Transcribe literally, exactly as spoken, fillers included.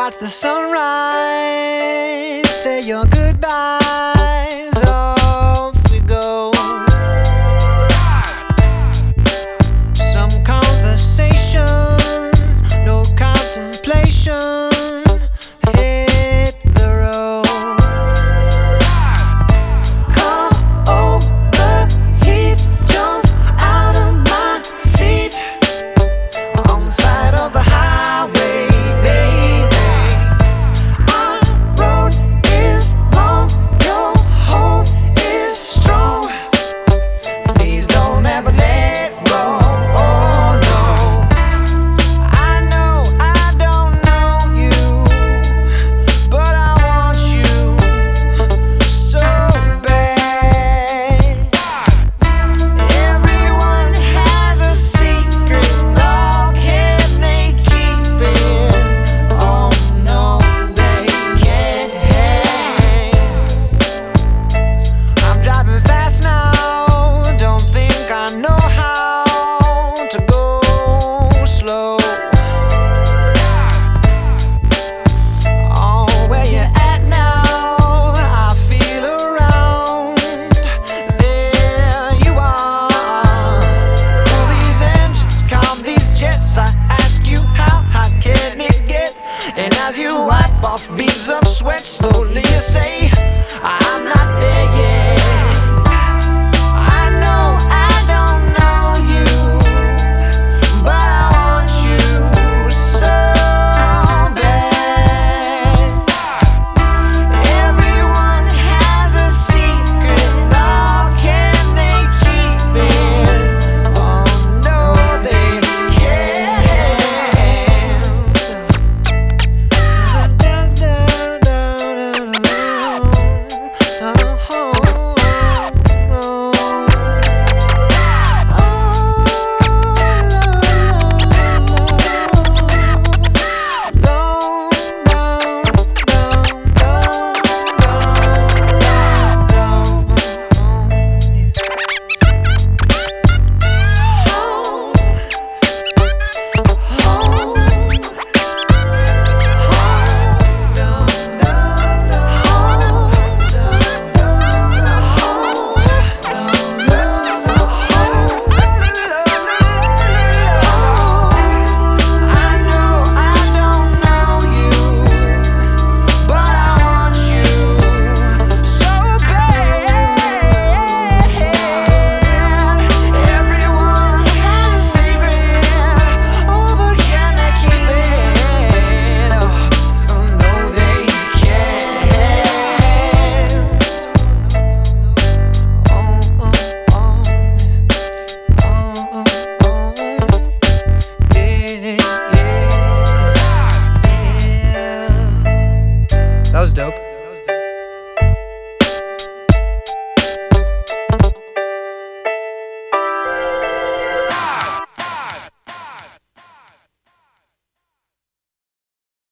watch the sunrise, say your goodbyes, off we go. Some conversation, no contemplation, hit the road. Car overheats, jump out of my seat on the side of the highway, baby. Our road is long, your hold is strong. Please don't ever let go. Oh no, I know I don't know you, but I want you so bad. Everyone has a secret, oh, can they keep it? Oh no, they can't. I'm driving fast now, don't think I know how to go slow. Oh, where you at now? I feel around. There you are. Pull these engines, calm these jets. I ask you how hot can it get? And as you wipe off beads of sweat, slowly you say, I'm not there yet. I know I don't know you, but I want you so bad. Everyone has a secret, oh, can they keep it? Oh no, they That was dope.